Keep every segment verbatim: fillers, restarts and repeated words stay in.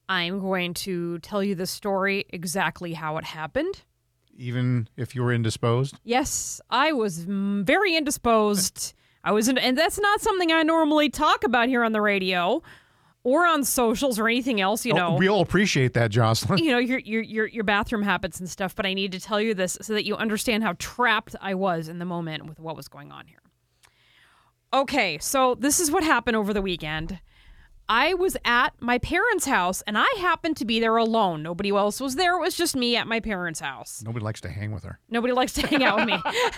I'm going to tell you the story exactly how it happened. Even if you were indisposed? Yes, I was mm, very indisposed. I was, in, and that's not something I normally talk about here on the radio or on socials or anything else, you Oh, know. we all appreciate that, Jocelyn. You know, your, your your your bathroom habits and stuff, but I need to tell you this so that you understand how trapped I was in the moment with what was going on here. Okay, so this is what happened over the weekend. I was at my parents' house, and I happened to be there alone. Nobody else was there. It was just me at my parents' house. Nobody likes to hang with her. Nobody likes to hang out with me.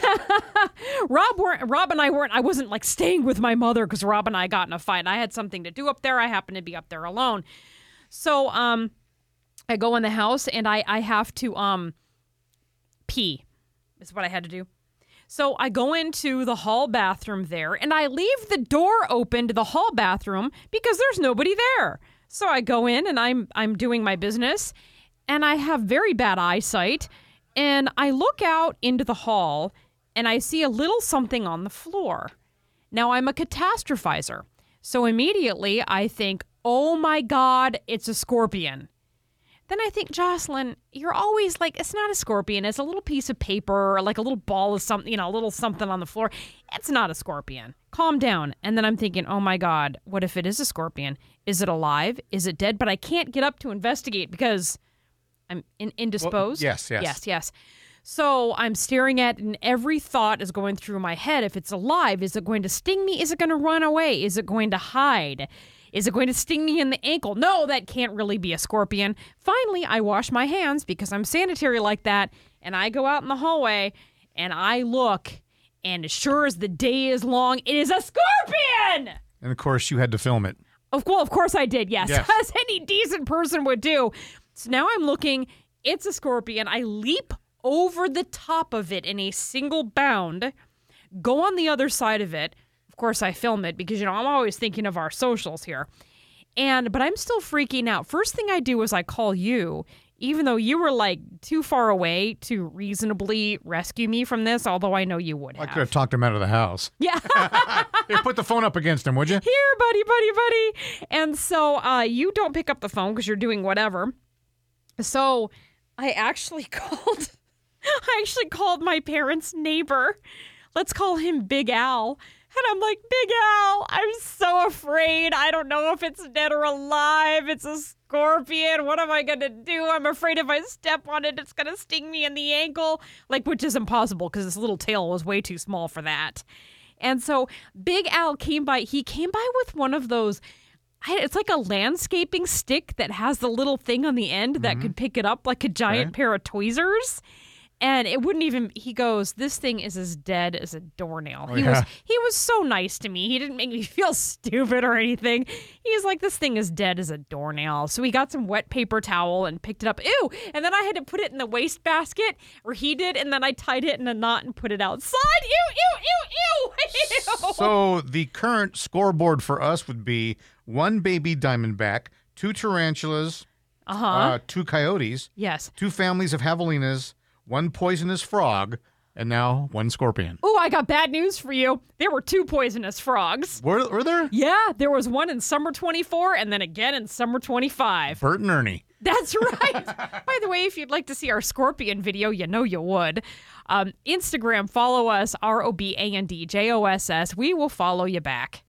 Rob weren't, Rob and I weren't, I wasn't like staying with my mother because Rob and I got in a fight. I had something to do up there. I happened to be up there alone. So um, I go in the house, and I, I have to um pee is what I had to do. So I go into the hall bathroom there, and I leave the door open to the hall bathroom because there's nobody there. So I go in, and I'm I'm doing my business, and I have very bad eyesight, and I look out into the hall, and I see a little something on the floor. Now, I'm a catastrophizer, so immediately I think, oh my God, it's a scorpion. Then I think, Jocelyn, you're always like, it's not a scorpion. It's a little piece of paper or like a little ball of something, you know, a little something on the floor. It's not a scorpion. Calm down. And then I'm thinking, oh my God, what if it is a scorpion? Is it alive? Is it dead? But I can't get up to investigate because I'm in- indisposed. Well, yes, yes. Yes, yes. So I'm staring at it, and every thought is going through my head. If it's alive, is it going to sting me? Is it going to run away? Is it going to hide? Is it going to sting me in the ankle? No, that can't really be a scorpion. Finally, I wash my hands because I'm sanitary like that, and I go out in the hallway, and I look, and as sure as the day is long, it is a scorpion! And, of course, you had to film it. Of, well, of course I did, yes, Yes. as any decent person would do. So now I'm looking, it's a scorpion. I leap over the top of it in a single bound, go on the other side of it. Of course, I film it because, you know, I'm always thinking of our socials here. And, but I'm still freaking out. First thing I do is I call you, even though you were like too far away to reasonably rescue me from this, although I know you would have. I could have talked him out of the house. Yeah. Here, put the phone up against him, would you? Here, buddy, buddy, buddy. And so uh, you don't pick up the phone because you're doing whatever. So I actually called, I actually called my parents' neighbor. Let's call him Big Al. And I'm like, Big Al, I'm so afraid. I don't know if it's dead or alive. It's a scorpion. What am I going to do? I'm afraid if I step on it, it's going to sting me in the ankle. Like, which is impossible because this little tail was way too small for that. And so Big Al came by. He came by with one of those, it's like a landscaping stick that has the little thing on the end that mm-hmm. could pick it up like a giant okay. pair of tweezers. And it wouldn't even, he goes, this thing is as dead as a doornail. Oh, he yeah. was he was so nice to me. He didn't make me feel stupid or anything. He's like, this thing is dead as a doornail. So he got some wet paper towel and picked it up. Ew! And then I had to put it in the wastebasket, or he did, and then I tied it in a knot and put it outside. Ew, ew, ew, ew, ew! So the current scoreboard for us would be one baby diamondback, two tarantulas, uh-huh. uh, two coyotes, yes, two families of javelinas, one poisonous frog, and now one scorpion. Oh, I got bad news for you. There were two poisonous frogs. Were, were there? Yeah, there was one in summer twenty-four and then again in summer twenty-five. Bert and Ernie. That's right. By the way, if you'd like to see our scorpion video, you know you would. Um, Instagram, follow us, R O B A N D J O S S. We will follow you back.